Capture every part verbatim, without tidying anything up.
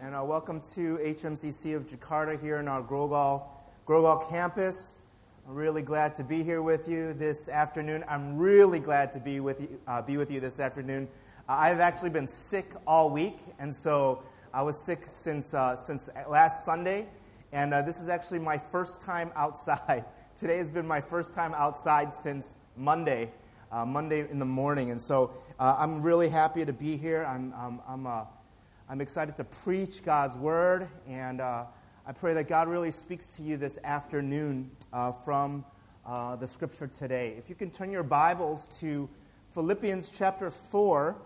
and uh, welcome to H M C C of Jakarta here in our Grogol, Grogol campus. I'm really glad to be here with you this afternoon. I'm really glad to be with you, uh, be with you this afternoon. Uh, I've actually been sick all week, and so I was sick since uh, since last Sunday, and uh, this is actually my first time outside. Today has been my first time outside since Monday, uh, Monday in the morning, and so uh, I'm really happy to be here. I'm I'm I'm, uh, I'm excited to preach God's word, and uh, I pray that God really speaks to you this afternoon uh, from uh, the scripture today. If you can turn your Bibles to Philippians chapter four,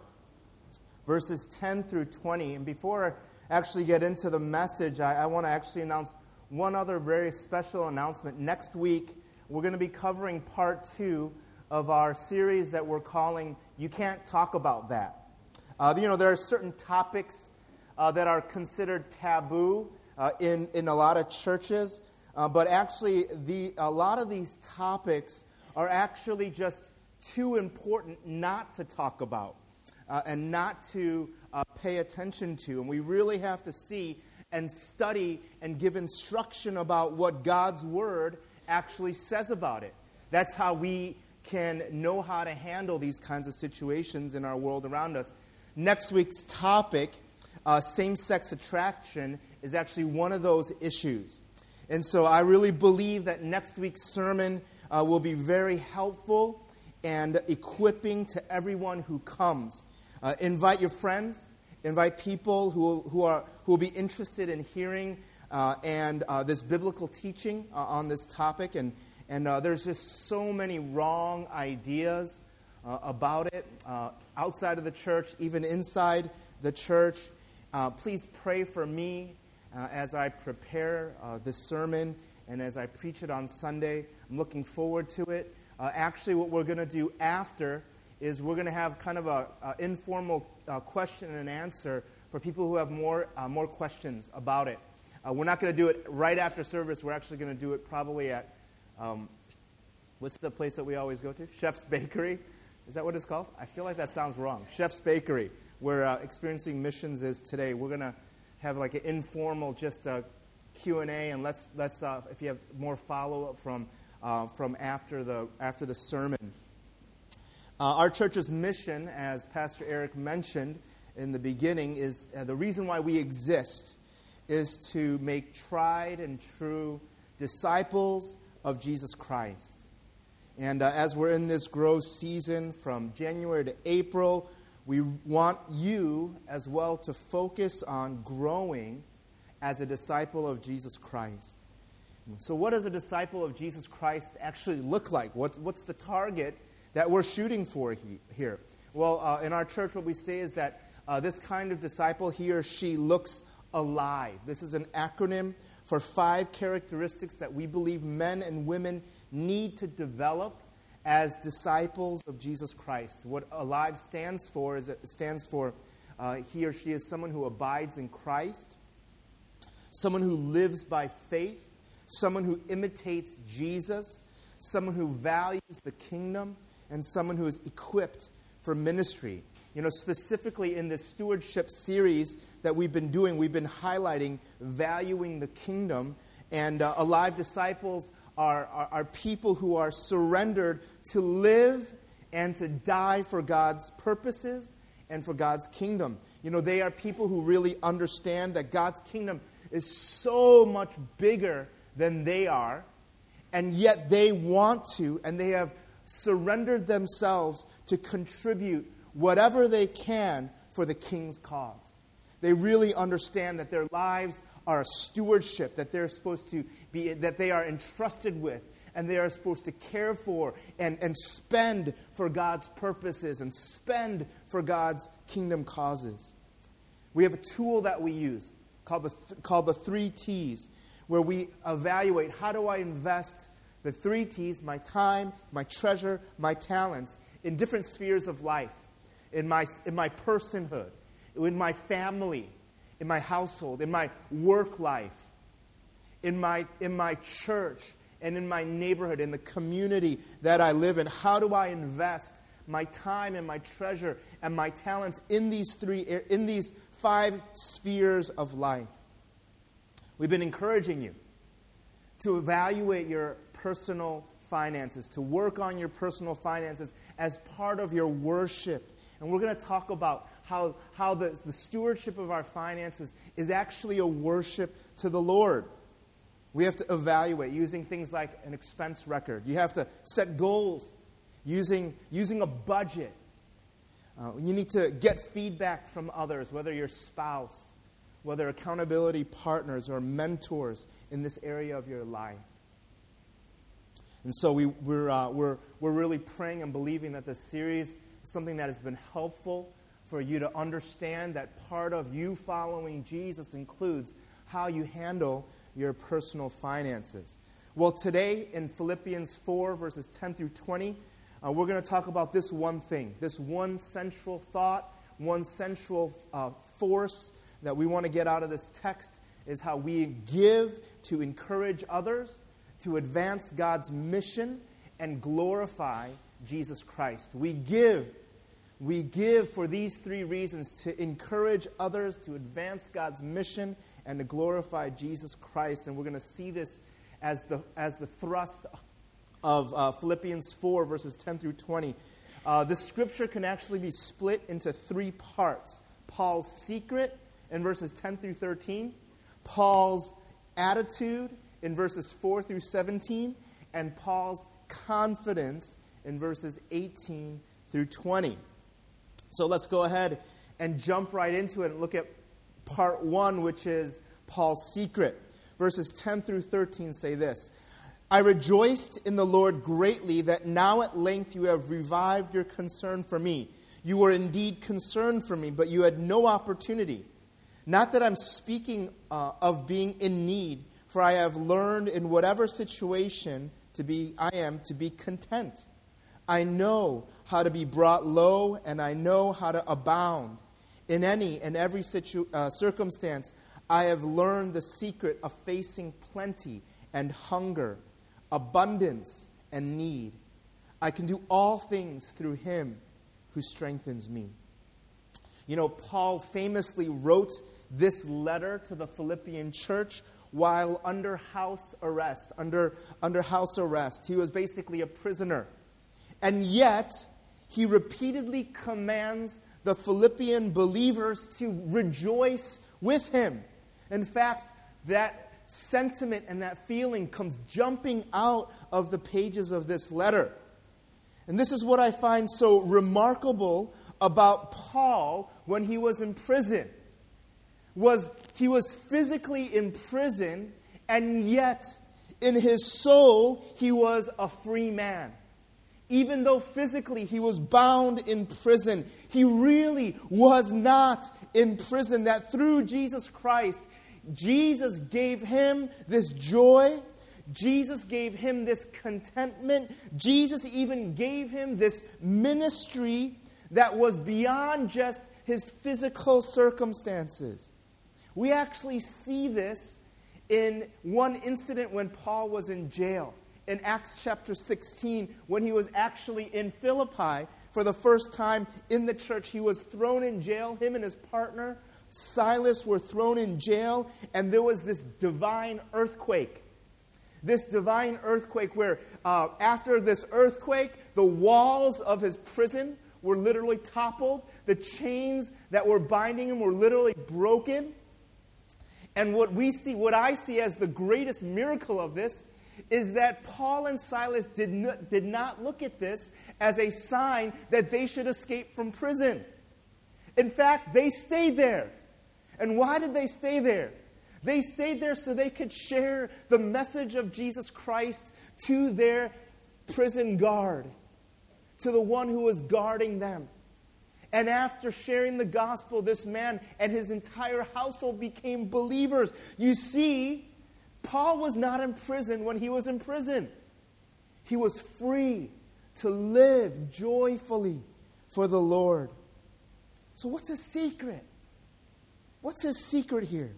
verses ten through twenty, and before I actually get into the message, I, I want to actually announce one other very special announcement. Next week, we're going to be covering part two of our series that we're calling You Can't Talk About That. Uh, you know, there are certain topics uh, that are considered taboo uh, in, in a lot of churches, uh, but actually the a lot of these topics are actually just too important not to talk about uh, and not to uh, pay attention to. And we really have to see and study and give instruction about what God's Word actually says about it. That's how we can know how to handle these kinds of situations in our world around us. Next week's topic, uh, same-sex attraction, is actually one of those issues. And so I really believe that next week's sermon uh, will be very helpful and equipping to everyone who comes. Uh, invite your friends. Invite people who who are who will be interested in hearing uh, and uh, this biblical teaching uh, on this topic. And and uh, there's just so many wrong ideas uh, about it uh, outside of the church, even inside the church. Uh, please pray for me uh, as I prepare uh, this sermon and as I preach it on Sunday. I'm looking forward to it. Uh, actually, what we're going to do after is we're going to have kind of a, a informal uh, question and answer for people who have more uh, more questions about it. Uh, we're not going to do it right after service. We're actually going to do it probably at, um, what's the place that we always go to? Chef's Bakery. Is that what it's called? I feel like that sounds wrong. Chef's Bakery, where uh, Experiencing Missions is today. We're going to have like an informal just a Q and A, and let's let's uh, if you have more follow up from uh, from after the after the sermon. Uh, our church's mission, as Pastor Eric mentioned in the beginning, is uh, the reason why we exist is to make tried and true disciples of Jesus Christ. And uh, as we're in this growth season from January to April, we want you as well to focus on growing as a disciple of Jesus Christ. So what does a disciple of Jesus Christ actually look like? What, what's the target that we're shooting for he, here? Well, uh, in our church, what we say is that uh, this kind of disciple, he or she looks alive. This is an acronym for five characteristics that we believe men and women need to develop as disciples of Jesus Christ. What alive stands for is it stands for uh, he or she is someone who abides in Christ, someone who lives by faith, someone who imitates Jesus, someone who values the kingdom, and someone who is equipped for ministry. You know, specifically in this stewardship series that we've been doing, we've been highlighting valuing the kingdom. And uh, alive disciples are, are, are people who are surrendered to live and to die for God's purposes and for God's kingdom. You know, they are people who really understand that God's kingdom is so much bigger than they are, and yet they want to, and they have surrendered themselves to contribute whatever they can for the king's cause. They really understand that their lives are a stewardship, that they're supposed to be, that they are entrusted with, and they are supposed to care for and, and spend for God's purposes and spend for God's kingdom causes. We have a tool that we use called the, called the three T's, where we evaluate how do I invest the three T's, my time, my treasure, my talents, in different spheres of life, in my in my personhood, in my family, in my household, in my work life, in my in my church, and in my neighborhood, in the community that I live in. How do I invest my time and my treasure and my talents in these three, in these five spheres of life. We've been encouraging you to evaluate your personal finances, to work on your personal finances as part of your worship. And we're going to talk about how, how the, the stewardship of our finances is actually a worship to the Lord. We have to evaluate using things like an expense record. You have to set goals using, using a budget. Uh, you need to get feedback from others, whether your spouse, whether accountability partners or mentors in this area of your life. And so we, we're, uh, we're, we're really praying and believing that this series is something that has been helpful for you to understand that part of you following Jesus includes how you handle your personal finances. Well, today in Philippians four, verses ten through twenty, uh, we're going to talk about this one thing, this one central thought, one central uh, force that we want to get out of this text is how we give to encourage others, to advance God's mission, and glorify Jesus Christ. We give. We give for these three reasons: to encourage others, to advance God's mission, and to glorify Jesus Christ. And we're going to see this as the as the thrust of uh, Philippians four, verses ten through twenty. Uh, the scripture can actually be split into three parts: Paul's secret in verses ten through thirteen, Paul's attitude in verses four through seventeen, and Paul's confidence in verses eighteen through twenty. So let's go ahead and jump right into it and look at part one, which is Paul's secret. Verses ten through thirteen say this: I rejoiced in the Lord greatly that now at length you have revived your concern for me. You were indeed concerned for me, but you had no opportunity. Not that I'm speaking uh, of being in need, for I have learned in whatever situation to be I am to be content. I know how to be brought low, and I know how to abound. In any and every situ- uh, circumstance, I have learned the secret of facing plenty and hunger, abundance and need. I can do all things through Him who strengthens me. You know, Paul famously wrote this letter to the Philippian church while under house arrest. Under, under house arrest. He was basically a prisoner. And yet, he repeatedly commands the Philippian believers to rejoice with him. In fact, that sentiment and that feeling comes jumping out of the pages of this letter. And this is what I find so remarkable about Paul when he was in prison. Was he was physically in prison, and yet in his soul he was a free man. Even though physically he was bound in prison, he really was not in prison. That through Jesus Christ, Jesus gave him this joy. Jesus gave him this contentment. Jesus even gave him this ministry that was beyond just his physical circumstances. We actually see this in one incident when Paul was in jail. In Acts chapter sixteen, when he was actually in Philippi for the first time in the church, he was thrown in jail. Him and his partner, Silas, were thrown in jail, and there was this divine earthquake. This divine earthquake where uh, after this earthquake, the walls of his prison were literally toppled. The chains that were binding him were literally broken. And what we see, what I see as the greatest miracle of this is that Paul and Silas did not, did not look at this as a sign that they should escape from prison. In fact, they stayed there. And why did they stay there? They stayed there so they could share the message of Jesus Christ to their prison guard, to the one who was guarding them. And after sharing the gospel, this man and his entire household became believers. You see, Paul was not in prison when he was in prison. He was free to live joyfully for the Lord. So what's his secret? What's his secret here?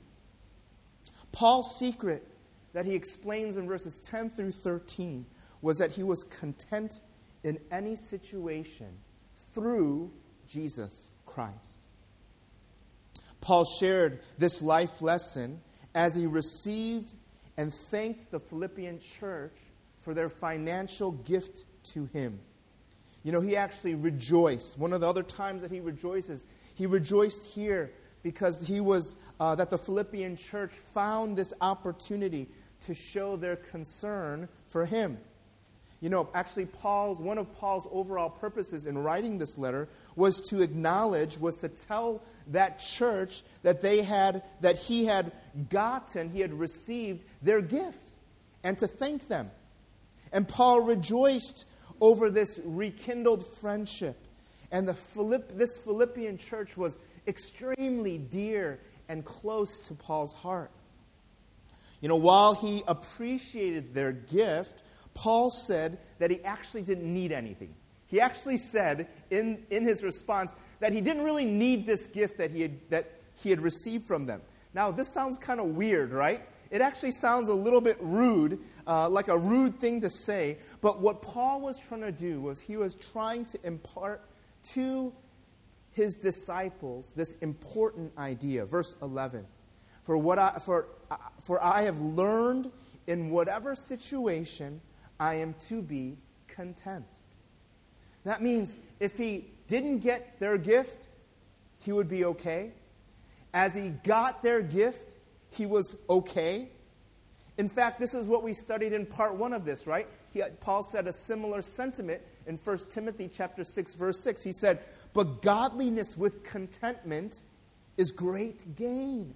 Paul's secret that he explains in verses ten through thirteen was that he was content in any situation through Jesus Christ. Paul shared this life lesson as he received and thanked the Philippian church for their financial gift to him. You know, he actually rejoiced. One of the other times that he rejoices, he rejoiced here because he was uh, that the Philippian church found this opportunity to show their concern for him. You know, actually, Paul's one of Paul's overall purposes in writing this letter was to acknowledge, was to tell that church that they had, that he had gotten, he had received their gift, and to thank them. And Paul rejoiced over this rekindled friendship. And the Philipp, this Philippian church was extremely dear and close to Paul's heart. You know, while he appreciated their gift, Paul said that he actually didn't need anything. He actually said in, in his response that he didn't really need this gift that he had, that he had received from them. Now, this sounds kind of weird, right? It actually sounds a little bit rude, uh, like a rude thing to say. But what Paul was trying to do was he was trying to impart to his disciples this important idea. Verse eleven. For what I for for I have learned in whatever situation I am to be content. That means if he didn't get their gift, he would be okay. As he got their gift, he was okay. In fact, this is what we studied in part one of this, right? He, Paul said a similar sentiment in First Timothy chapter six, verse six. He said, "But godliness with contentment is great gain."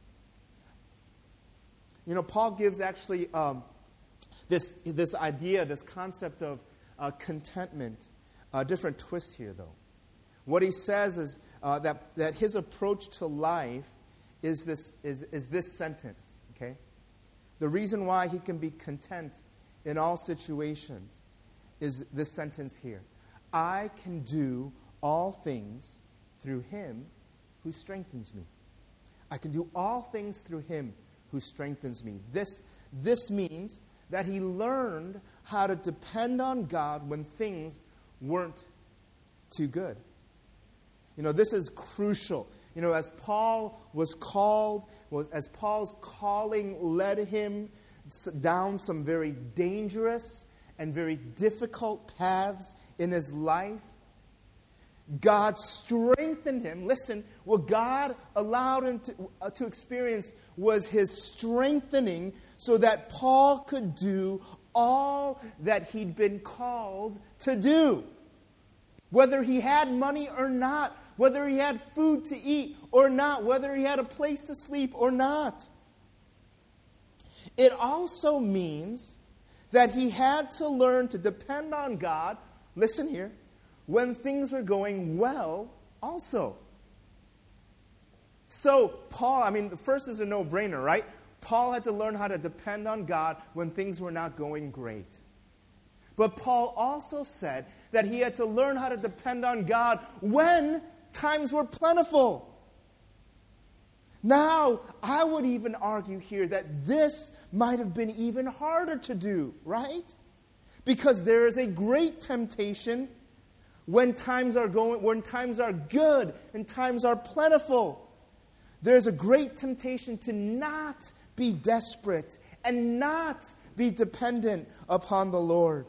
You know, Paul gives actually um, this, this idea, this concept of uh, contentment, a different twist here, though. What he says is uh, that, that his approach to life is this, is, is this sentence, okay? The reason why he can be content in all situations is this sentence here. I can do all things through him who strengthens me. I can do all things through him who strengthens me. This, this means that he learned how to depend on God when things weren't too good. You know, this is crucial. You know, as Paul was called, was as Paul's calling led him down some very dangerous and very difficult paths in his life, God strengthened him. Listen, what God allowed him to, uh, to experience was his strengthening so that Paul could do all that he'd been called to do. Whether he had money or not, whether he had food to eat or not, whether he had a place to sleep or not. It also means that he had to learn to depend on God, listen here, when things were going well also. So, Paul, I mean, the first is a no-brainer, right? Paul had to learn how to depend on God when things were not going great. But Paul also said that he had to learn how to depend on God when times were plentiful. Now, I would even argue here that this might have been even harder to do, right? Because there is a great temptation when times are going, when times are good and times are plentiful. There's a great temptation to not be desperate and not be dependent upon the Lord.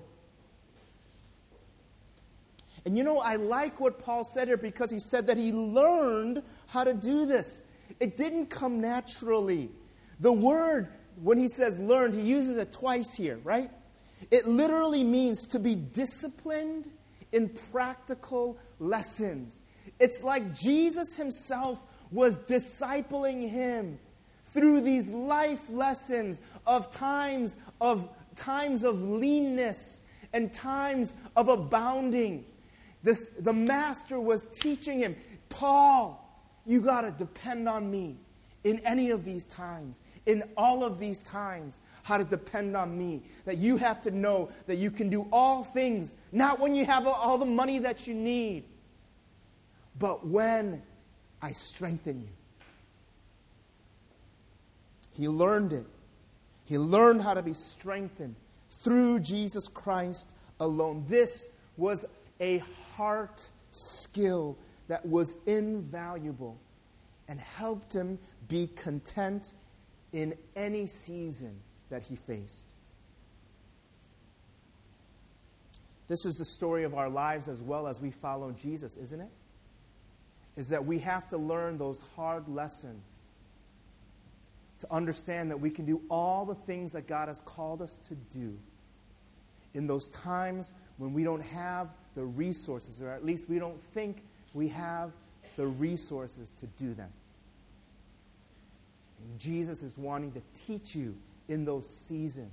And you know, I like what Paul said here because he said that he learned how to do this. It didn't come naturally. The word, when he says learned, he uses it twice here, right? It literally means to be disciplined in practical lessons. It's like Jesus himself was discipling him through these life lessons of times of times of leanness and times of abounding. This, the master was teaching him, Paul, you got to depend on me in any of these times, in all of these times, how to depend on me. That you have to know that you can do all things, not when you have all the money that you need, but when I strengthen you. He learned it. He learned how to be strengthened through Jesus Christ alone. This was a heart skill that was invaluable and helped him be content in any season that he faced. This is the story of our lives as well as we follow Jesus, isn't it? Is that we have to learn those hard lessons to understand that we can do all the things that God has called us to do in those times when we don't have the resources, or at least we don't think we have the resources to do them. And Jesus is wanting to teach you in those seasons.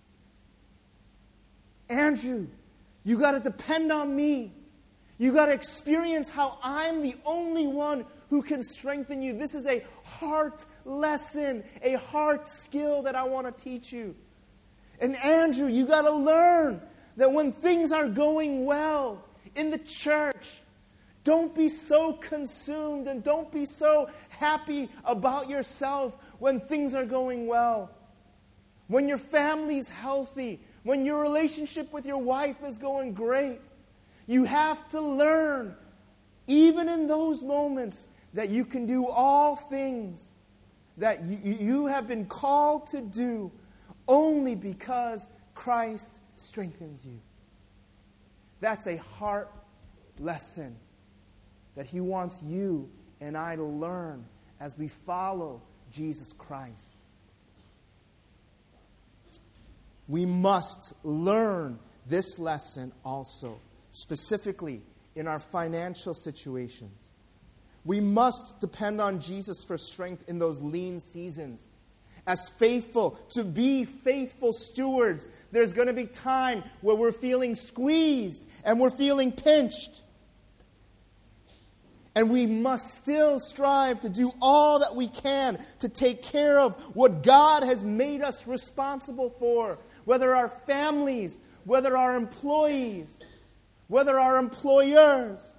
Andrew, you got to depend on me. You got to experience how I'm the only one who can strengthen you. This is a heart lesson, a heart skill that I want to teach you. And Andrew, you got to learn that when things are going well in the church, don't be so consumed and don't be so happy about yourself when things are going well. When your family's healthy, when your relationship with your wife is going great, you have to learn, even in those moments, that you can do all things that you, you have been called to do only because Christ strengthens you. That's a heart lesson that He wants you and I to learn as we follow Jesus Christ. We must learn this lesson also, specifically in our financial situations. We must depend on Jesus for strength in those lean seasons. As faithful, to be faithful stewards, there's going to be time where we're feeling squeezed and we're feeling pinched. And we must still strive to do all that we can to take care of what God has made us responsible for. Whether our families, whether our employees, whether our employers,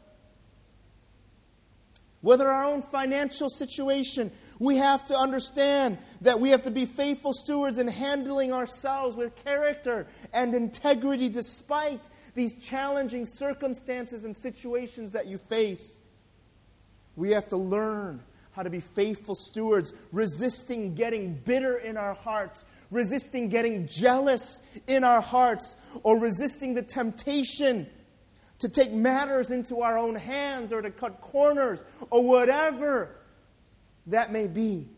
whether our own financial situation, we have to understand that we have to be faithful stewards in handling ourselves with character and integrity despite these challenging circumstances and situations that you face. We have to learn how to be faithful stewards, resisting getting bitter in our hearts, resisting getting jealous in our hearts, or resisting the temptation to take matters into our own hands or to cut corners or whatever that may be.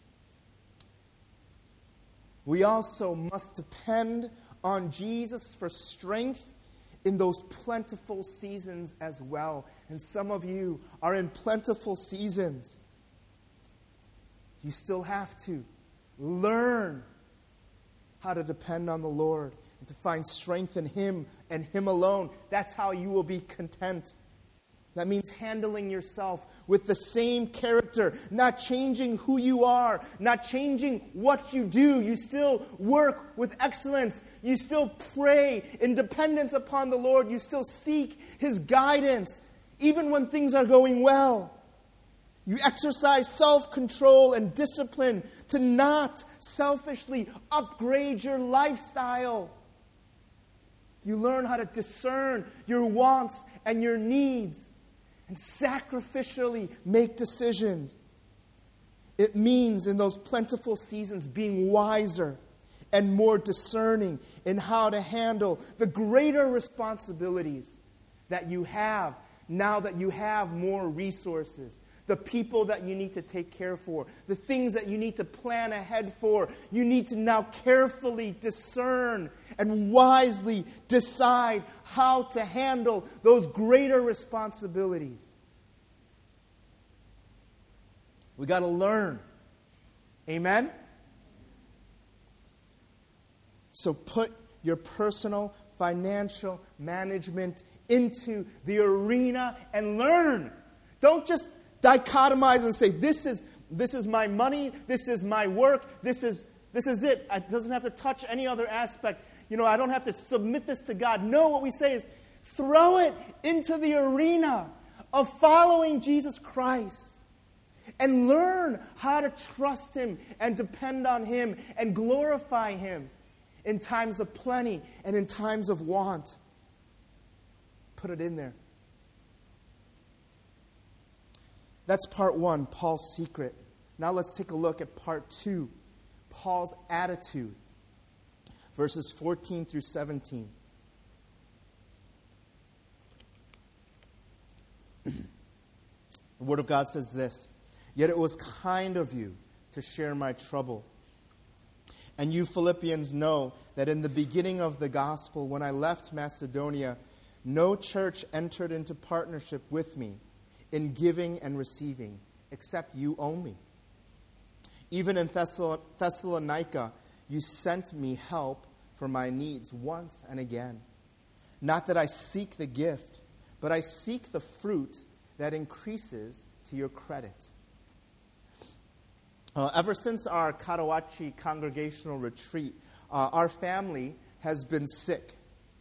We also must depend on Jesus for strength in those plentiful seasons as well. And some of you are in plentiful seasons. You still have to learn how to depend on the Lord and to find strength in Him and Him alone. That's how you will be content. That means handling yourself with the same character, not changing who you are, not changing what you do. You still work with excellence. You still pray in dependence upon the Lord. You still seek His guidance, even when things are going well. You exercise self-control and discipline to not selfishly upgrade your lifestyle. You learn how to discern your wants and your needs and sacrificially make decisions. It means in those plentiful seasons being wiser and more discerning in how to handle the greater responsibilities that you have now that you have more resources. The people that you need to take care for, the things that you need to plan ahead for. You need to now carefully discern and wisely decide how to handle those greater responsibilities. We got to learn. Amen? So put your personal financial management into the arena and learn. Don't just dichotomize and say, this is this is my money, this is my work, this is this is it. It doesn't have to touch any other aspect. You know, I don't have to submit this to God. No, what we say is throw it into the arena of following Jesus Christ and learn how to trust Him and depend on Him and glorify Him in times of plenty and in times of want. Put it in there. That's part one, Paul's secret. Now let's take a look at part two, Paul's attitude. Verses fourteen through seventeen. The Word of God says this, "Yet it was kind of you to share my trouble. And you Philippians know that in the beginning of the gospel, when I left Macedonia, no church entered into partnership with me in giving and receiving, except you only. Even in Thessal- Thessalonica, you sent me help for my needs once and again. Not that I seek the gift, but I seek the fruit that increases to your credit." Uh, ever since our Karawachi congregational retreat, uh, our family has been sick.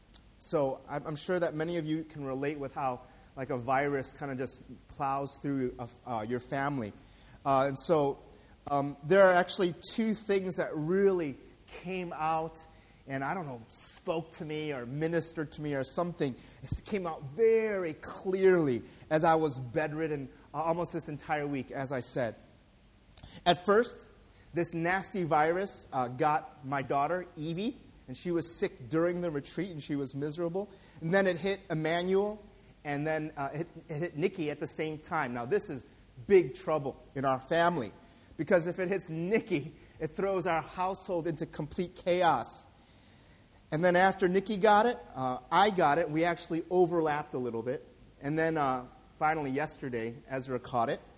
So I'm, I'm sure that many of you can relate with how like a virus kind of just plows through a, uh, your family. Uh, and so um, there are actually two things that really came out and, I don't know, spoke to me or ministered to me or something. It came out very clearly as I was bedridden uh, almost this entire week, as I said. At first, this nasty virus uh, got my daughter, Evie, and she was sick during the retreat and she was miserable. And then it hit Emmanuel, and then uh, it, it hit Nikki at the same time. Now, this is big trouble in our family because if it hits Nikki, it throws our household into complete chaos. And then after Nikki got it, uh, I got it. We actually overlapped a little bit. And then uh, finally yesterday, Ezra caught it.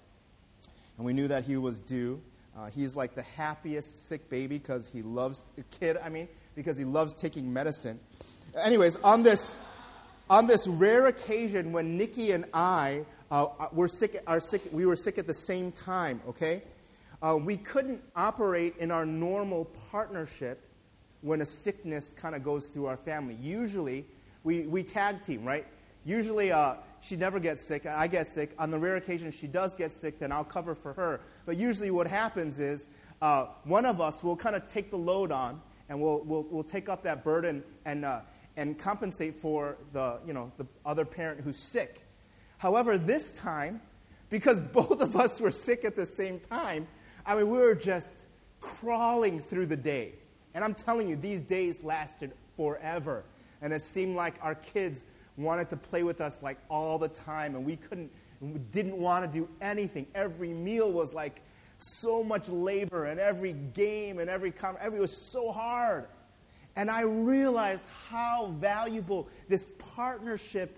And we knew that he was due. Uh, he's like the happiest sick baby because he loves, kid, I mean, because he loves taking medicine. Anyways, on this on this rare occasion when Nikki and I uh, were sick, are sick, we were sick at the same time, okay? Uh, we couldn't operate in our normal partnership when a sickness kind of goes through our family. Usually, we, we tag team, right? Usually, uh, she never gets sick. I get sick. On the rare occasion she does get sick, then I'll cover for her. But usually what happens is uh, one of us will kind of take the load on, and we'll we'll, we'll take up that burden and uh, and compensate for the you know the other parent who's sick. However, this time, because both of us were sick at the same time, I mean, we were just crawling through the day. And I'm telling you, these days lasted forever. And it seemed like our kids wanted to play with us like all the time, and we couldn't, we didn't want to do anything. Every meal was like so much labor, and every game and every com- every was so hard. And I realized how valuable this partnership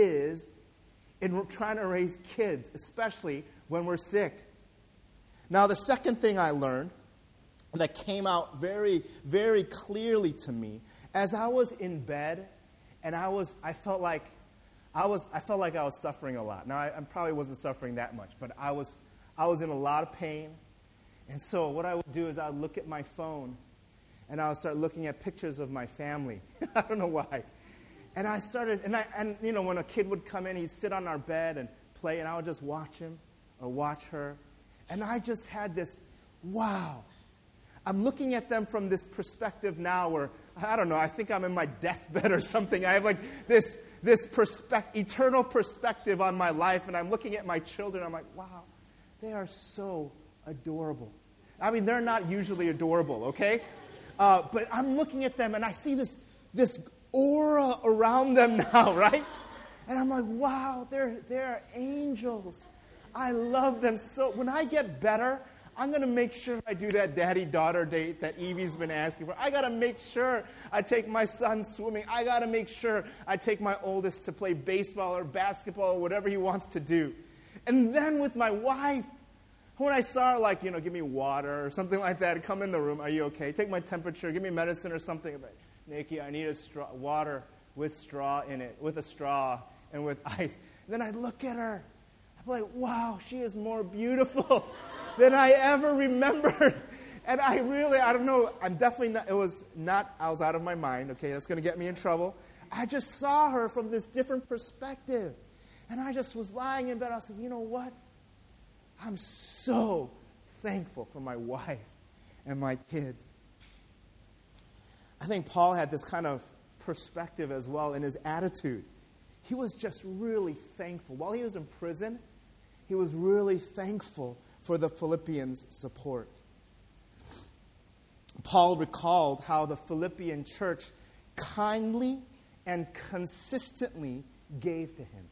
is in trying to raise kids, especially when we're sick. Now, the second thing I learned that came out very, very clearly to me as I was in bed. And I was, I felt like, I was, I felt like I was suffering a lot. Now, I, I probably wasn't suffering that much, but I was, I was in a lot of pain. And so what I would do is I would look at my phone, and I would start looking at pictures of my family. I don't know why. And I started, and I, and you know, when a kid would come in, he'd sit on our bed and play, and I would just watch him or watch her. And I just had this, wow. I'm looking at them from this perspective now where, I don't know, I think I'm in my deathbed or something. I have like this this perspec- eternal perspective on my life, and I'm looking at my children. I'm like, wow, they are so adorable. I mean, they're not usually adorable, okay? Uh, but I'm looking at them, and I see this this aura around them now, right? And I'm like, wow, they're they're angels. I love them so. When I get better, I'm going to make sure I do that daddy-daughter date that Evie's been asking for. I got to make sure I take my son swimming. I got to make sure I take my oldest to play baseball or basketball or whatever he wants to do. And then with my wife, when I saw her, like, you know, give me water or something like that, come in the room, are you okay? Take my temperature, give me medicine or something. I'm like, Nikki, I need a straw, water with straw in it, with a straw and with ice. And then I look at her. I'm like, wow, she is more beautiful than I ever remembered. And I really, I don't know, I'm definitely not, it was not, I was out of my mind, okay, that's going to get me in trouble. I just saw her from this different perspective. And I just was lying in bed, I said, you know what? I'm so thankful for my wife and my kids. I think Paul had this kind of perspective as well in his attitude. He was just really thankful. While he was in prison, he was really thankful for the Philippians' support. Paul recalled how the Philippian church kindly and consistently gave to him.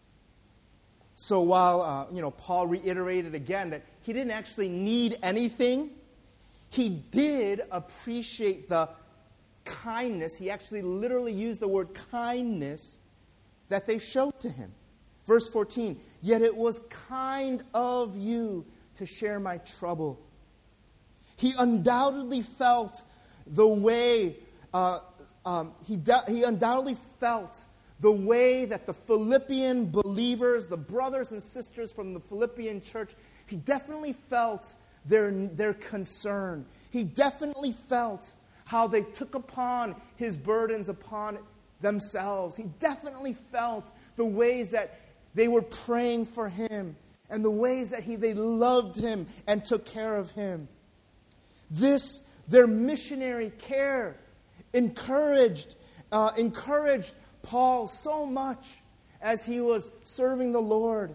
So while uh, you know Paul reiterated again that he didn't actually need anything, he did appreciate the kindness. He actually literally used the word kindness that they showed to him. Verse fourteen, yet it was kind of you to share my trouble. He undoubtedly felt the way, uh, um, he, de- he undoubtedly felt the way that the Philippian believers, the brothers and sisters from the Philippian church, he definitely felt their, their concern. He definitely felt how they took upon his burdens upon themselves. He definitely felt the ways that they were praying for him and the ways that he, they loved him and took care of him. This, their missionary care, encouraged, uh, encouraged Paul so much as he was serving the Lord.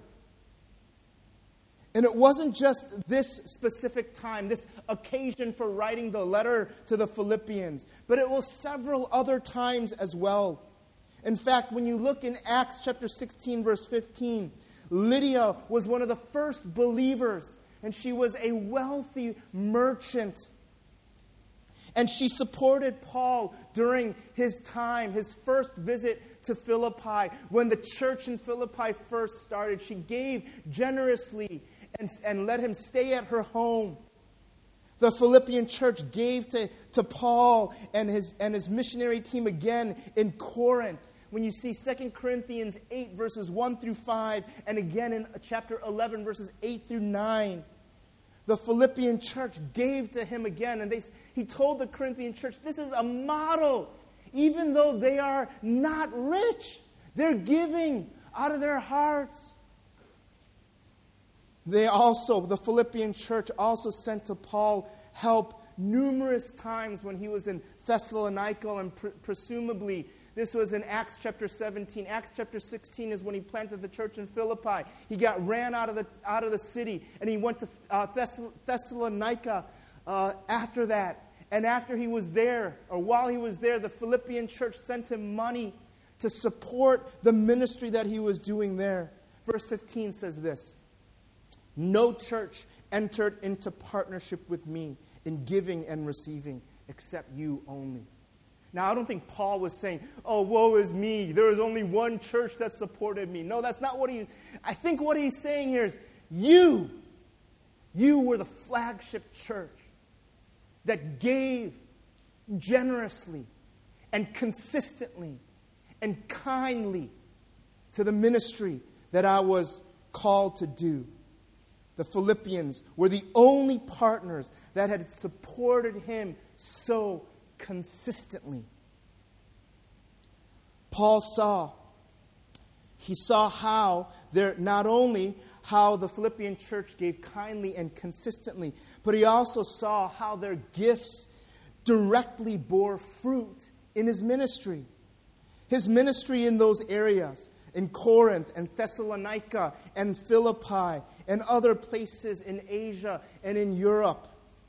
And it wasn't just this specific time, this occasion for writing the letter to the Philippians, but it was several other times as well. In fact, when you look in Acts chapter sixteen, verse fifteen, Lydia was one of the first believers, and she was a wealthy merchant. And she supported Paul during his time, his first visit to Philippi. When the church in Philippi first started, she gave generously and, and let him stay at her home. The Philippian church gave to, to Paul and his, and his missionary team again in Corinth. When you see Second Corinthians eight, verses one through five, and again in chapter eleven, verses eight through nine, the Philippian church gave to him again. And they, he told the Corinthian church, this is a model. Even though they are not rich, they're giving out of their hearts. They also, the Philippian church also sent to Paul help numerous times when he was in Thessalonica, and pre- presumably this was in Acts chapter seventeen. Acts chapter sixteen is when he planted the church in Philippi. He got ran out of the out of the city, and he went to uh, Thess- Thessalonica uh, after that. And after he was there, or while he was there, the Philippian church sent him money to support the ministry that he was doing there. Verse fifteen says this: no church entered into partnership with me in giving and receiving except you only. Now, I don't think Paul was saying, oh, woe is me. There was only one church that supported me. No, that's not what he... I think what he's saying here is, you, you were the flagship church that gave generously and consistently and kindly to the ministry that I was called to do. The Philippians were the only partners that had supported him so consistently. Paul saw, he saw how there, not only how the Philippian church gave kindly and consistently, but he also saw how their gifts directly bore fruit in his ministry. His ministry in those areas, in Corinth and Thessalonica and Philippi and other places in Asia and in Europe.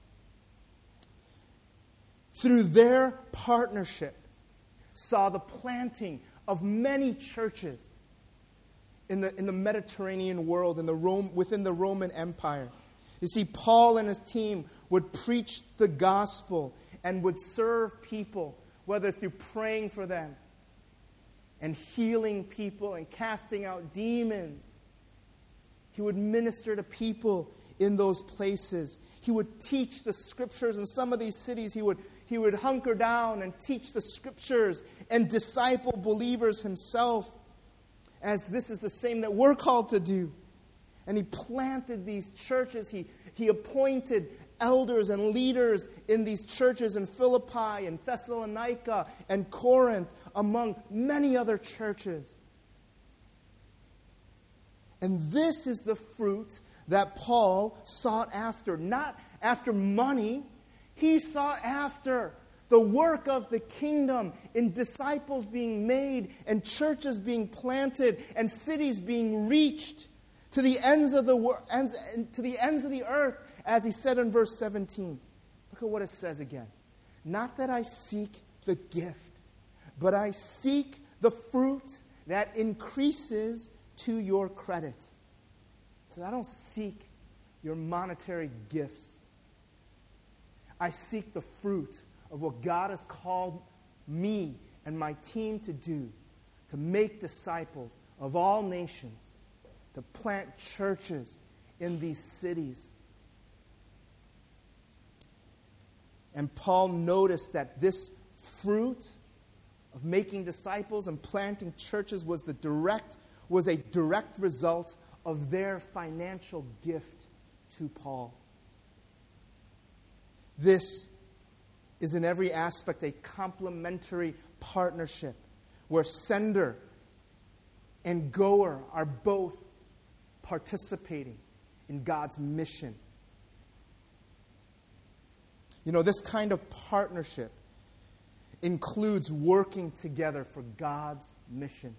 Through their partnership, saw the planting of many churches in the, in the Mediterranean world, in the Rome, within the Roman Empire. You see, Paul and his team would preach the gospel and would serve people, whether through praying for them and healing people and casting out demons. He would minister to people in those places. He would teach the scriptures. In some of these cities, he would, he would hunker down and teach the scriptures and disciple believers himself, as this is the same that we're called to do. And he planted these churches. He, he appointed elders and leaders in these churches in Philippi and Thessalonica and Corinth, among many other churches. And this is the fruit that Paul sought after. Not after money. He sought after the work of the kingdom in disciples being made and churches being planted and cities being reached to the ends of the wor- ends, to the ends of the earth, as he said in verse seventeen. Look at what it says again. Not that I seek the gift, but I seek the fruit that increases to your credit. So I don't seek your monetary gifts. I seek the fruit of what God has called me and my team to do, to make disciples of all nations, to plant churches in these cities. And Paul noticed that this fruit of making disciples and planting churches was the direct was a direct result of their financial gift to Paul. This is in every aspect a complementary partnership where sender and goer are both participating in God's mission. You know, this kind of partnership includes working together for God's mission.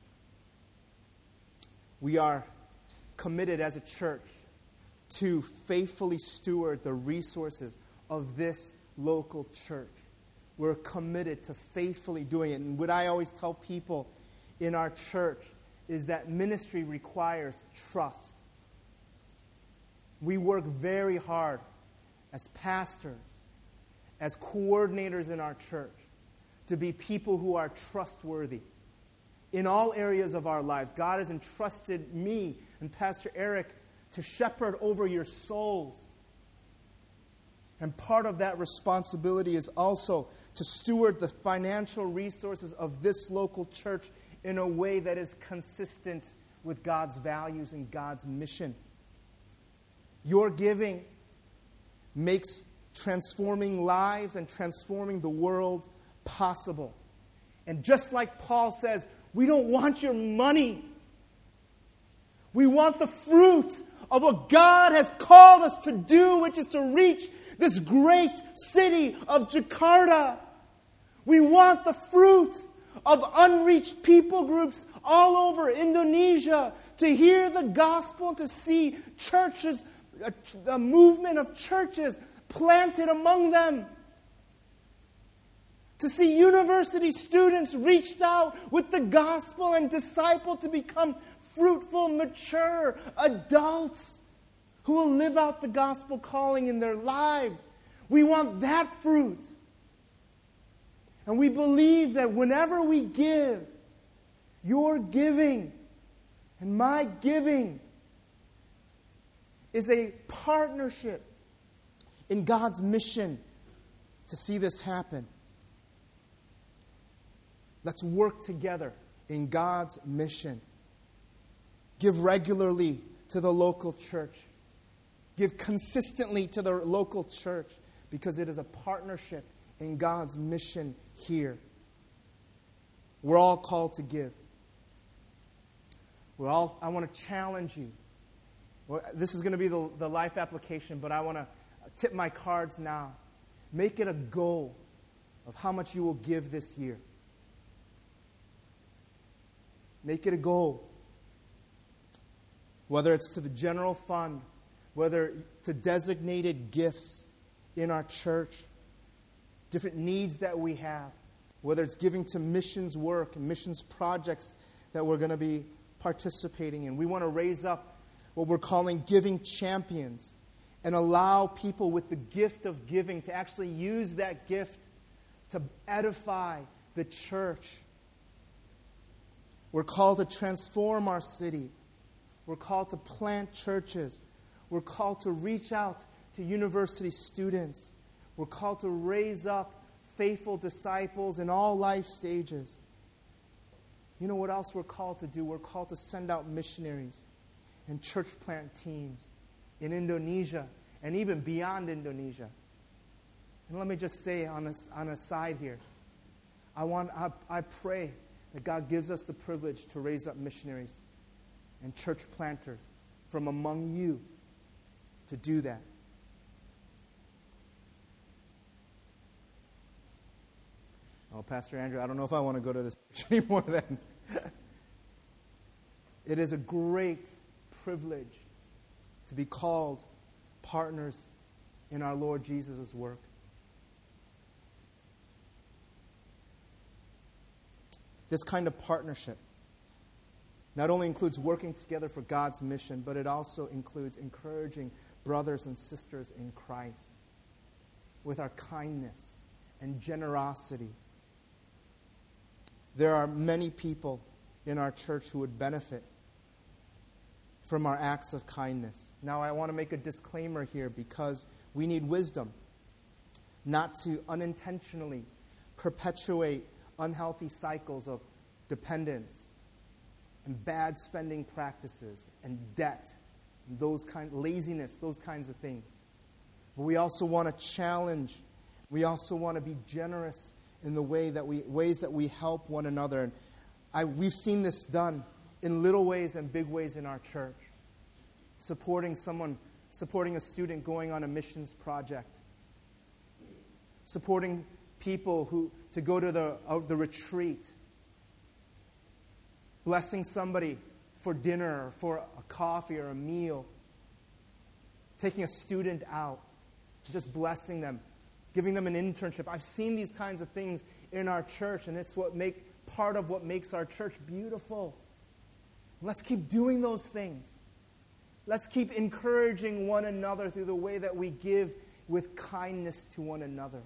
We are committed as a church to faithfully steward the resources of this local church. We're committed to faithfully doing it. And what I always tell people in our church is that ministry requires trust. We work very hard as pastors, as coordinators in our church, to be people who are trustworthy. In all areas of our lives, God has entrusted me and Pastor Eric to shepherd over your souls. And part of that responsibility is also to steward the financial resources of this local church in a way that is consistent with God's values and God's mission. Your giving makes transforming lives and transforming the world possible. And just like Paul says, we don't want your money. We want the fruit of what God has called us to do, which is to reach this great city of Jakarta. We want the fruit of unreached people groups all over Indonesia to hear the gospel, to see churches, a, a movement of churches planted among them. To see university students reached out with the gospel and discipled to become fruitful, mature adults who will live out the gospel calling in their lives. We want that fruit. And we believe that whenever we give, your giving and my giving is a partnership in God's mission to see this happen. Let's work together in God's mission. Give regularly to the local church. Give consistently to the local church because it is a partnership in God's mission here. We're all called to give. We're all, I want to challenge you. Well, this is going to be the, the life application, but I want to tip my cards now. Make it a goal of how much you will give this year. Make it a goal. Whether it's to the general fund, whether to designated gifts in our church, different needs that we have, whether it's giving to missions work and missions projects that we're going to be participating in. We want to raise up what we're calling giving champions and allow people with the gift of giving to actually use that gift to edify the church. We're called to transform our city. We're called to plant churches. We're called to reach out to university students. We're called to raise up faithful disciples in all life stages. You know what else we're called to do? We're called to send out missionaries and church plant teams in Indonesia and even beyond Indonesia. And let me just say on a, on a side here, I want I, I pray that God gives us the privilege to raise up missionaries and church planters from among you to do that. Oh, Pastor Andrew, I don't know if I want to go to this church anymore then. It is a great privilege to be called partners in our Lord Jesus' work. This kind of partnership not only includes working together for God's mission, but it also includes encouraging brothers and sisters in Christ with our kindness and generosity. There are many people in our church who would benefit from our acts of kindness. Now, I want to make a disclaimer here because we need wisdom not to unintentionally perpetuate unhealthy cycles of dependence and bad spending practices and debt, and those kind laziness, those kinds of things. But we also want to challenge. We also want to be generous in the way that we ways that we help one another. And I, we've seen this done in little ways and big ways in our church. Supporting someone, supporting a student going on a missions project. Supporting people who to go to the uh, the retreat. Blessing somebody for dinner or for a coffee or a meal. Taking a student out. Just blessing them. Giving them an internship. I've seen these kinds of things in our church, and it's what make part of what makes our church beautiful. Let's keep doing those things. Let's keep encouraging one another through the way that we give with kindness to one another.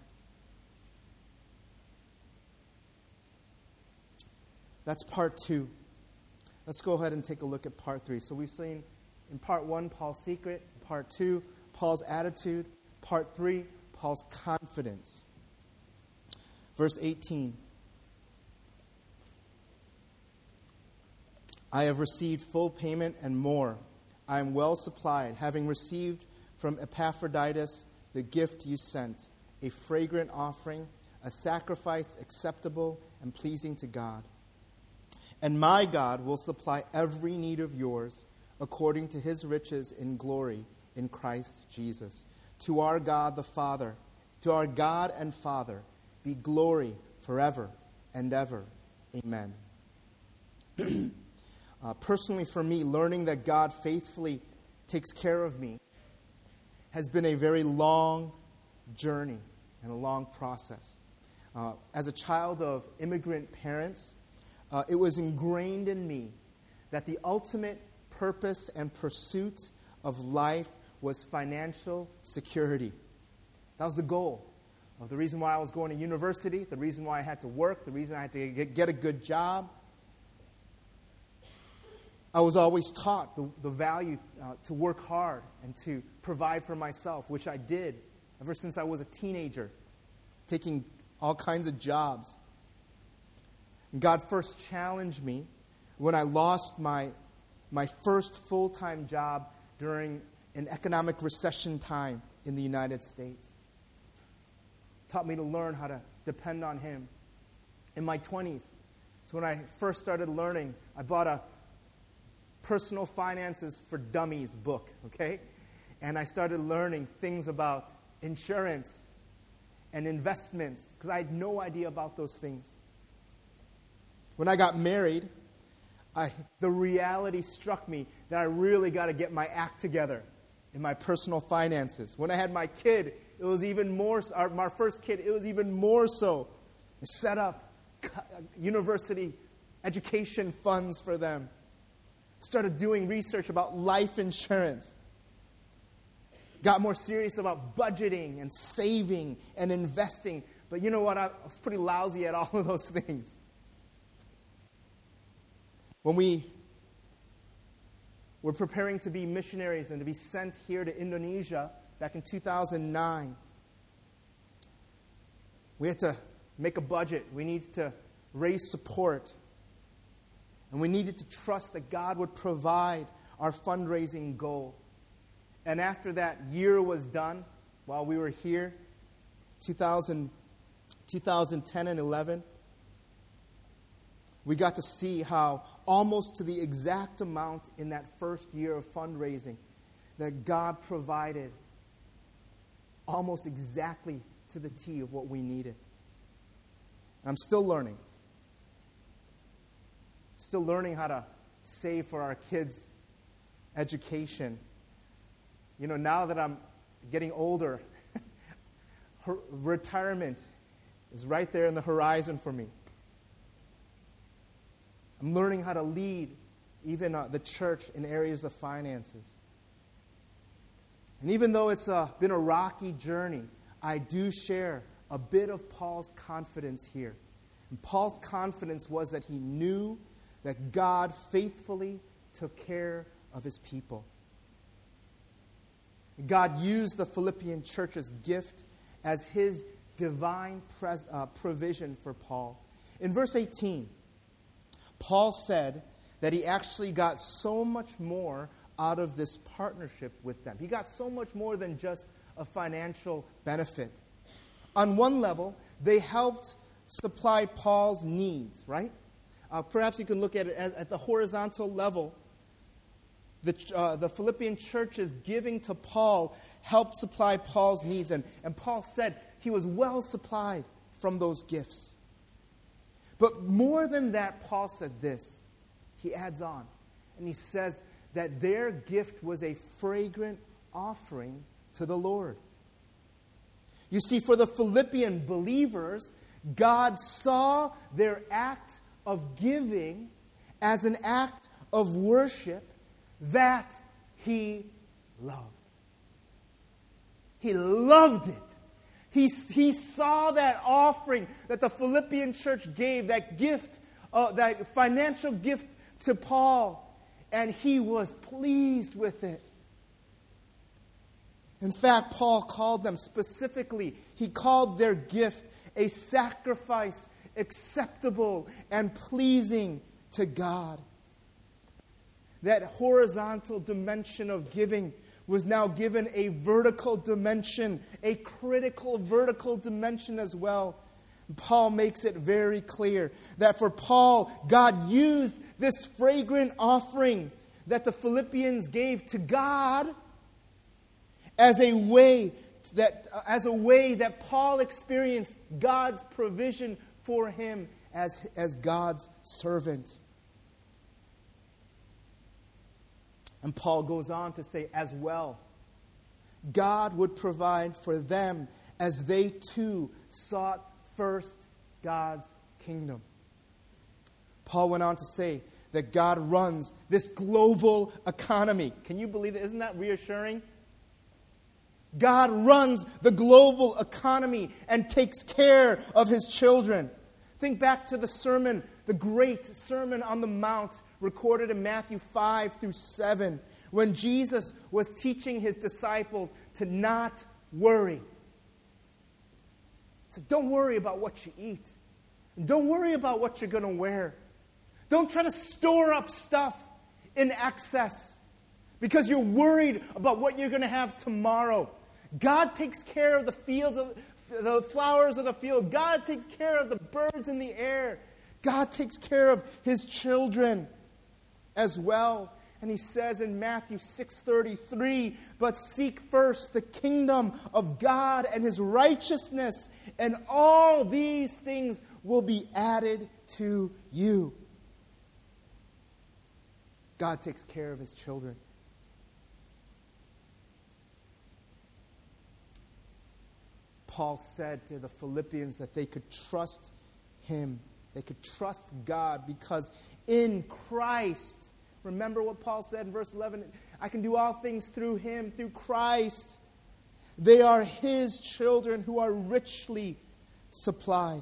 That's part two. Let's go ahead and take a look at part three. So we've seen in part one, Paul's secret. Part two, Paul's attitude. Part three, Paul's confidence. Verse eighteen. I have received full payment and more. I am well supplied, having received from Epaphroditus the gift you sent, a fragrant offering, a sacrifice acceptable and pleasing to God. And my God will supply every need of yours according to his riches in glory in Christ Jesus. To our God the Father, to our God and Father, be glory forever and ever. Amen. uh, personally for me, learning that God faithfully takes care of me has been a very long journey and a long process. Uh, as a child of immigrant parents, uh, it was ingrained in me that the ultimate purpose and pursuit of life was financial security. That was the goal of the reason why I was going to university, the reason why I had to work, the reason I had to get, get a good job. I was always taught the, the value uh, to work hard and to provide for myself, which I did ever since I was a teenager, taking all kinds of jobs. And God first challenged me when I lost my, my first full-time job during an economic recession time in the United States. Taught me to learn how to depend on him. In my twenties, so when I first started learning, I bought a Personal Finances for Dummies book, okay? And I started learning things about insurance and investments because I had no idea about those things. When I got married, I, the reality struck me that I really got to get my act together in my personal finances. When I had my kid, it was even more, our, my first kid, it was even more so. I set up university education funds for them. Started doing research about life insurance. Got more serious about budgeting and saving and investing. But you know what? I was pretty lousy at all of those things. When we were preparing to be missionaries and to be sent here to Indonesia back in two thousand nine, we had to make a budget. We needed to raise support. And we needed to trust that God would provide our fundraising goal. And after that year was done, while we were here, two thousand, twenty ten and eleven, we got to see how almost to the exact amount in that first year of fundraising that God provided almost exactly to the T of what we needed. I'm still learning. Still learning how to save for our kids' education. You know, now that I'm getting older, retirement is right there in the horizon for me. I'm learning how to lead even uh, the church in areas of finances. And even though it's uh, been a rocky journey, I do share a bit of Paul's confidence here. And Paul's confidence was that he knew that God faithfully took care of his people. God used the Philippian church's gift as his divine pres- uh, provision for Paul. In verse eighteen, Paul said that he actually got so much more out of this partnership with them. He got so much more than just a financial benefit. On one level, they helped supply Paul's needs, right? Uh, perhaps you can look at it as, at the horizontal level. The, uh, the Philippian church's giving to Paul helped supply Paul's needs. And, and Paul said he was well supplied from those gifts. But more than that, Paul said this. He adds on, and he says that their gift was a fragrant offering to the Lord. You see, for the Philippian believers, God saw their act of giving as an act of worship that he loved. He loved it. He, he saw that offering that the Philippian church gave, that gift, uh, that financial gift to Paul, and he was pleased with it. In fact, Paul called them specifically, he called their gift a sacrifice acceptable and pleasing to God. That horizontal dimension of giving was now given a vertical dimension, a critical vertical dimension as well. Paul makes it very clear that for Paul, God used this fragrant offering that the Philippians gave to God as a way that as a way that Paul experienced God's provision for him as, as God's servant. And Paul goes on to say as well, God would provide for them as they too sought first God's kingdom. Paul went on to say that God runs this global economy. Can you believe it? Isn't that reassuring? God runs the global economy and takes care of his children. Think back to the sermon, the great Sermon on the Mount, recorded in Matthew five through seven, when Jesus was teaching his disciples to not worry. He said, don't worry about what you eat. Don't worry about what you're going to wear. Don't try to store up stuff in excess because you're worried about what you're going to have tomorrow. God takes care of the fields, of the flowers of the field. God takes care of the birds in the air. God takes care of his children as well. And he says in Matthew six thirty-three, but seek first the kingdom of God and his righteousness, and all these things will be added to you. God takes care of his children. Paul said to the Philippians that they could trust him. They could trust God because in Christ, remember what Paul said in verse eleven, I can do all things through him, through Christ. They are his children who are richly supplied.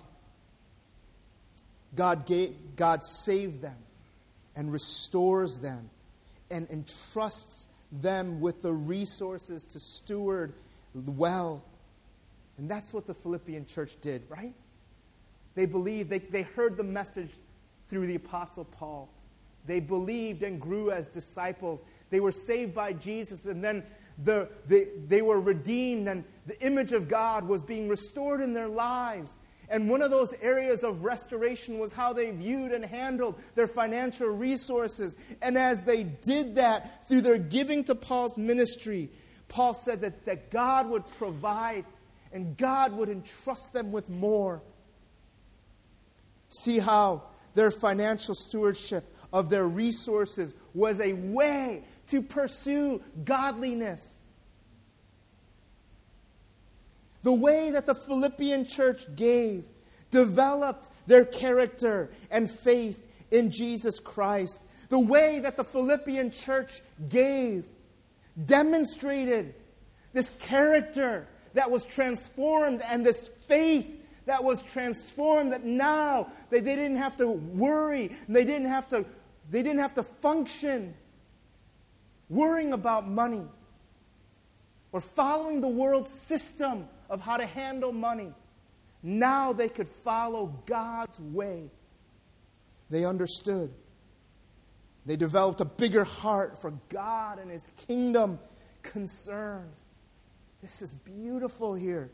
God gave, God saved them and restores them and entrusts them with the resources to steward well. And that's what the Philippian church did, right? They believed, they, they heard the message through the Apostle Paul. They believed and grew as disciples. They were saved by Jesus, and then the, the, they were redeemed, and the image of God was being restored in their lives. And one of those areas of restoration was how they viewed and handled their financial resources. And as they did that through their giving to Paul's ministry, Paul said that, that God would provide and God would entrust them with more. See how their financial stewardship of their resources was a way to pursue godliness. The way that the Philippian church gave developed their character and faith in Jesus Christ. The way that the Philippian church gave demonstrated this character that was transformed and this faith that was transformed, that now they, they didn't have to worry, they didn't have to, they didn't have to function worrying about money or following the world's system of how to handle money. Now they could follow God's way. They understood. They developed a bigger heart for God and His kingdom concerns. This is beautiful here.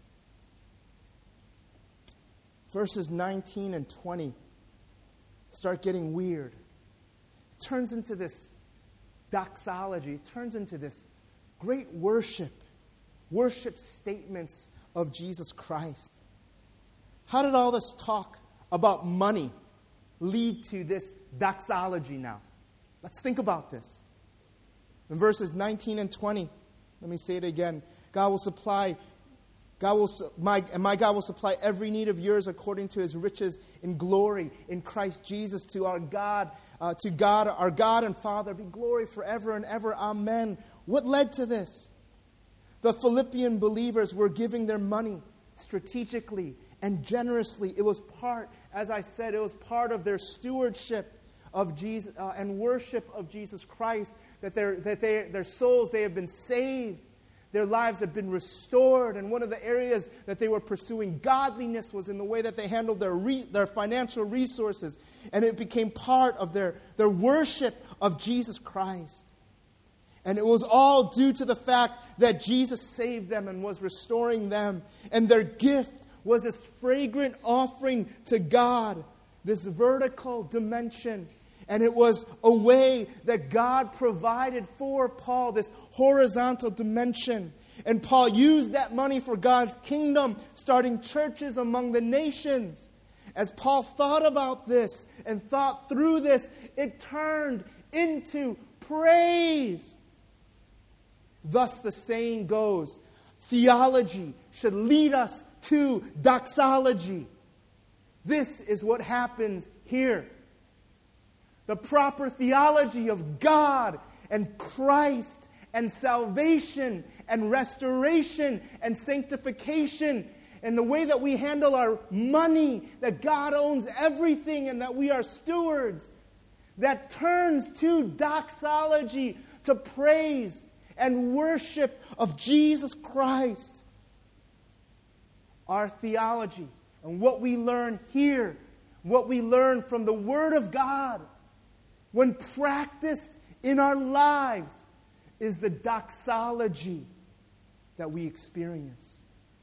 Verses nineteen and twenty start getting weird. It turns into this doxology. It turns into this great worship. Worship statements of Jesus Christ. How did all this talk about money lead to this doxology now? Let's think about this. In verses nineteen and twenty, let me say it again. God will supply, God will, my, and my God will supply every need of yours according to His riches in glory in Christ Jesus. To our God, uh, to God, our God and Father, be glory forever and ever. Amen. What led to this? The Philippian believers were giving their money strategically and generously. It was part, as I said, it was part of their stewardship of Jesus uh, and worship of Jesus Christ. That their that they their souls, they have been saved, their lives have been restored. And one of the areas that they were pursuing godliness was in the way that they handled their re, their financial resources, and it became part of their their worship of Jesus Christ. And it was all due to the fact that Jesus saved them and was restoring them. And their gift was this fragrant offering to God, this vertical dimension. And it was a way that God provided for Paul, this horizontal dimension. And Paul used that money for God's kingdom, starting churches among the nations. As Paul thought about this and thought through this, it turned into praise. Thus the saying goes, theology should lead us to doxology. This is what happens here. The proper theology of God and Christ and salvation and restoration and sanctification and the way that we handle our money, that God owns everything and that we are stewards, that turns to doxology, to praise and worship of Jesus Christ. Our theology and what we learn here, what we learn from the Word of God, when practiced in our lives, is the doxology that we experience.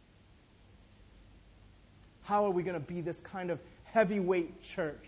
How are we going to be this kind of heavyweight church?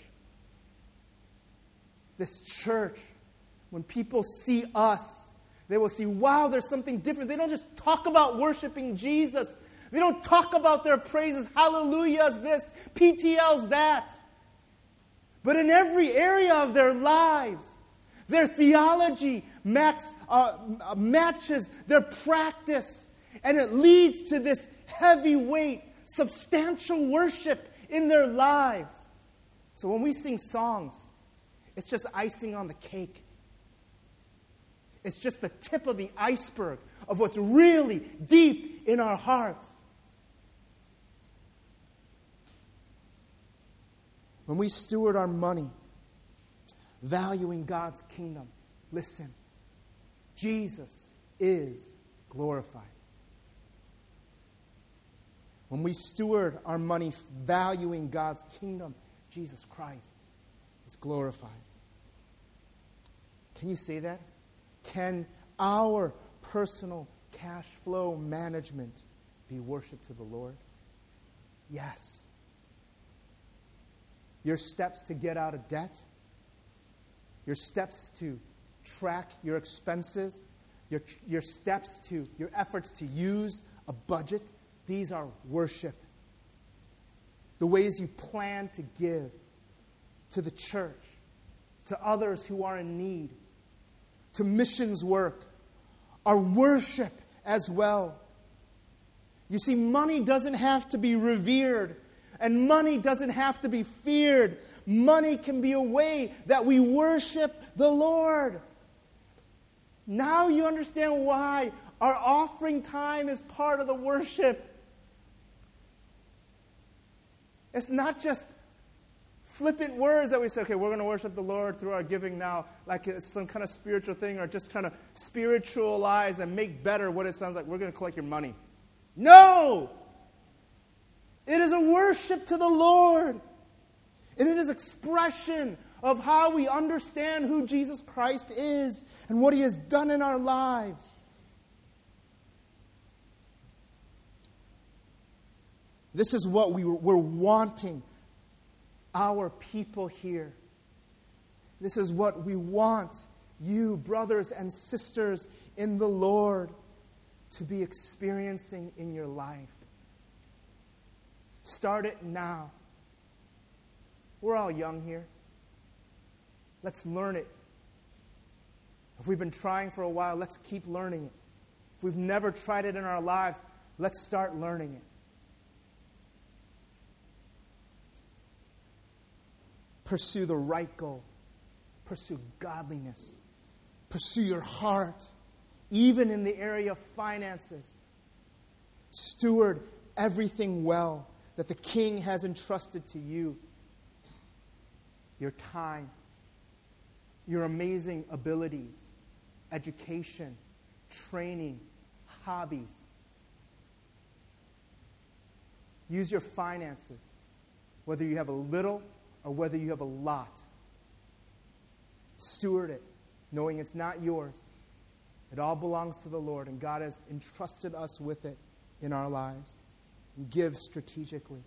This church, when people see us, they will see, wow, there's something different. They don't just talk about worshiping Jesus. They don't talk about their praises, hallelujahs this, P T Ls that. But in every area of their lives, their theology max, uh, matches their practice. And it leads to this heavyweight, substantial worship in their lives. So when we sing songs, it's just icing on the cake. It's just the tip of the iceberg of what's really deep in our hearts. When we steward our money, valuing God's kingdom, listen, Jesus is glorified. When we steward our money, valuing God's kingdom, Jesus Christ is glorified. Can you say that? Can our personal cash flow management be worship to the Lord? Yes. Your steps to get out of debt, your steps to track your expenses, your, your steps to, your efforts to use a budget, these are worship. The ways you plan to give to the church, to others who are in need, to missions work, our worship as well. You see, money doesn't have to be revered, and money doesn't have to be feared. Money can be a way that we worship the Lord. Now you understand why our offering time is part of the worship. It's not just flippant words that we say, okay, we're going to worship the Lord through our giving now, like it's some kind of spiritual thing, or just trying to spiritualize and make better what it sounds like. We're going to collect your money. No! It is a worship to the Lord. And it is expression of how we understand who Jesus Christ is and what He has done in our lives. This is what we we're wanting our people here. This is what we want you, brothers and sisters in the Lord, to be experiencing in your life. Start it now. We're all young here. Let's learn it. If we've been trying for a while, let's keep learning it. If we've never tried it in our lives, let's start learning it. Pursue the right goal. Pursue godliness. Pursue your heart, even in the area of finances. Steward everything well that the King has entrusted to you. Your time, your amazing abilities, education, training, hobbies. Use your finances, whether you have a little or whether you have a lot. Steward it, knowing it's not yours. It all belongs to the Lord, and God has entrusted us with it in our lives. And give strategically.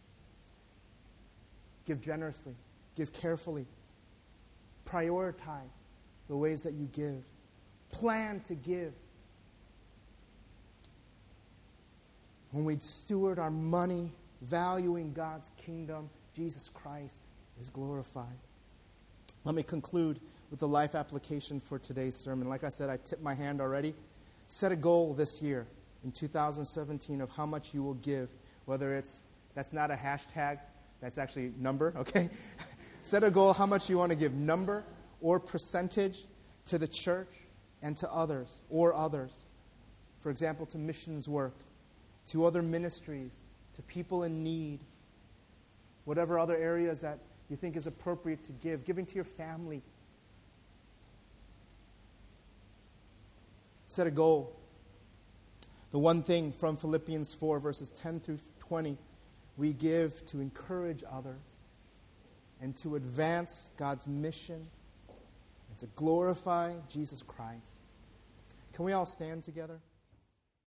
Give generously. Give carefully. Prioritize the ways that you give. Plan to give. When we steward our money, valuing God's kingdom, Jesus Christ is glorified. Let me conclude with the life application for today's sermon. Like I said, I tipped my hand already. Set a goal this year in two thousand seventeen of how much you will give. Whether it's, that's not a hashtag, that's actually number, okay? Set a goal how much you want to give, number or percentage, to the church and to others, or others. For example, to missions work, to other ministries, to people in need, whatever other areas that you think is appropriate to give, giving to your family. Set a goal. The one thing from Philippians four, verses ten through twenty, we give to encourage others and to advance God's mission and to glorify Jesus Christ. Can we all stand together?